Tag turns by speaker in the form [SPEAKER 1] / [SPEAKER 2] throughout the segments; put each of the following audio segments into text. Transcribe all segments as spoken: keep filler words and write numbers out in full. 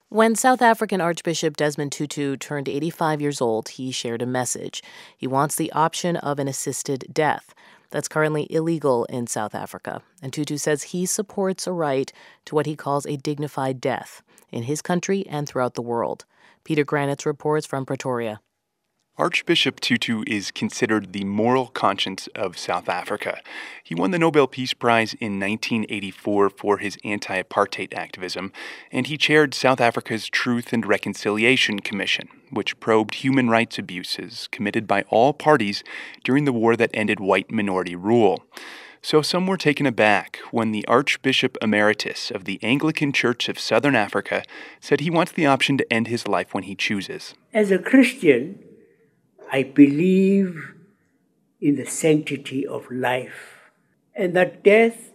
[SPEAKER 1] When South African Archbishop Desmond Tutu turned eighty-five years old, he shared a message. He wants the option of an assisted death. That's currently illegal in South Africa. And Tutu says he supports a right to what he calls a dignified death in his country and throughout the world. Peter Granitz reports from Pretoria.
[SPEAKER 2] Archbishop Tutu is considered the moral conscience of South Africa. He won the Nobel Peace Prize in nineteen eighty-four for his anti-apartheid activism, and he chaired South Africa's Truth and Reconciliation Commission, which probed human rights abuses committed by all parties during the war that ended white minority rule. So some were taken aback when the Archbishop Emeritus of the Anglican Church of Southern Africa said he wants the option to end his life when he chooses.
[SPEAKER 3] As a Christian, I believe in the sanctity of life, and that death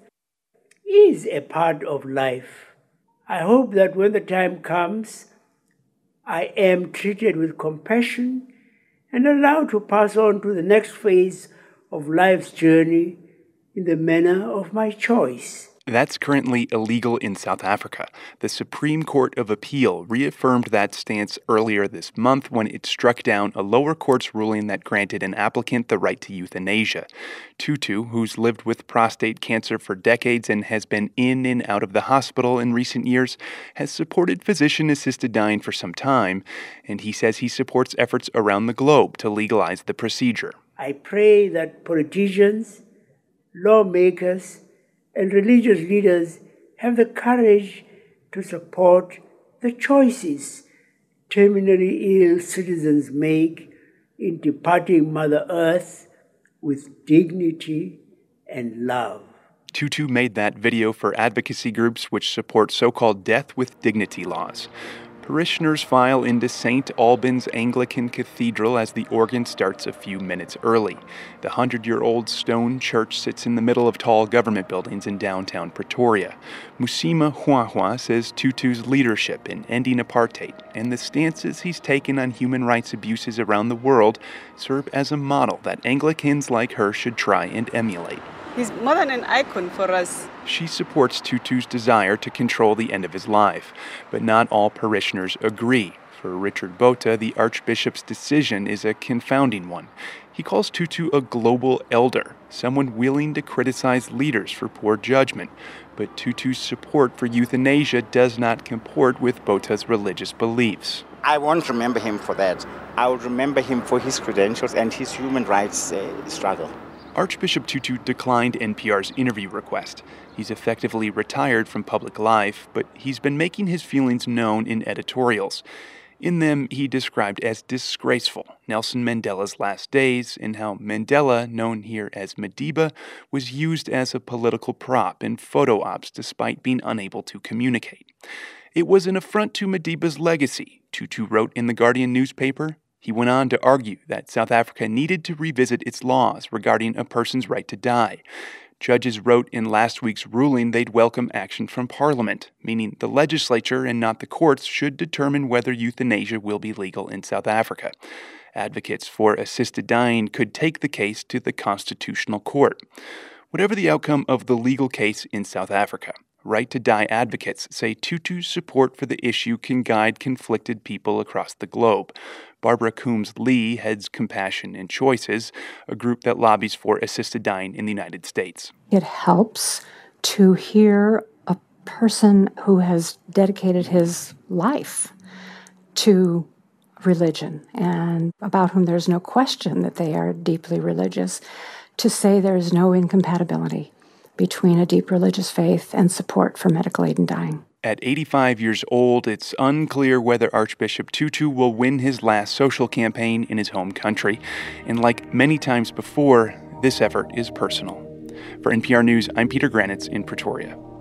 [SPEAKER 3] is a part of life. I hope that when the time comes, I am treated with compassion and allowed to pass on to the next phase of life's journey in the manner of my choice.
[SPEAKER 2] That's currently illegal in South Africa. The Supreme Court of Appeal reaffirmed that stance earlier this month when it struck down a lower court's ruling that granted an applicant the right to euthanasia. Tutu, who's lived with prostate cancer for decades and has been in and out of the hospital in recent years, has supported physician-assisted dying for some time, and he says he supports efforts around the globe to legalize the procedure.
[SPEAKER 3] I pray that politicians, lawmakers, and religious leaders have the courage to support the choices terminally ill citizens make in departing Mother Earth with dignity and love.
[SPEAKER 2] Tutu made that video for advocacy groups which support so-called death with dignity laws. Parishioners file into Saint Albans Anglican Cathedral as the organ starts a few minutes early. The hundred-year-old stone church sits in the middle of tall government buildings in downtown Pretoria. Musima Hwahwa says Tutu's leadership in ending apartheid and the stances he's taken on human rights abuses around the world serve as a model that Anglicans like her should try and emulate.
[SPEAKER 4] He's more than an icon for us.
[SPEAKER 2] She supports Tutu's desire to control the end of his life, but not all parishioners agree. For Richard Botha, the Archbishop's decision is a confounding one. He calls Tutu a global elder, someone willing to criticize leaders for poor judgment. But Tutu's support for euthanasia does not comport with Botha's religious beliefs.
[SPEAKER 5] I won't remember him for that. I will remember him for his credentials and his human rights uh, struggle.
[SPEAKER 2] Archbishop Tutu declined N P R's interview request. He's effectively retired from public life, but he's been making his feelings known in editorials. In them, he described as disgraceful Nelson Mandela's last days and how Mandela, known here as Madiba, was used as a political prop in photo ops despite being unable to communicate. It was an affront to Madiba's legacy, Tutu wrote in the Guardian newspaper. He went on to argue that South Africa needed to revisit its laws regarding a person's right to die. Judges wrote in last week's ruling they'd welcome action from Parliament, meaning the legislature and not the courts should determine whether euthanasia will be legal in South Africa. Advocates for assisted dying could take the case to the Constitutional Court. Whatever the outcome of the legal case in South Africa, Right to Die advocates say Tutu's support for the issue can guide conflicted people across the globe. Barbara Coombs-Lee heads Compassion and Choices, a group that lobbies for assisted dying in the United States.
[SPEAKER 6] It helps to hear a person who has dedicated his life to religion and about whom there's no question that they are deeply religious, to say there's no incompatibility between a deep religious faith and support for medical aid in dying.
[SPEAKER 2] At eighty-five years old, it's unclear whether Archbishop Tutu will win his last social campaign in his home country. And like many times before, this effort is personal. For N P R News, I'm Peter Granitz in Pretoria.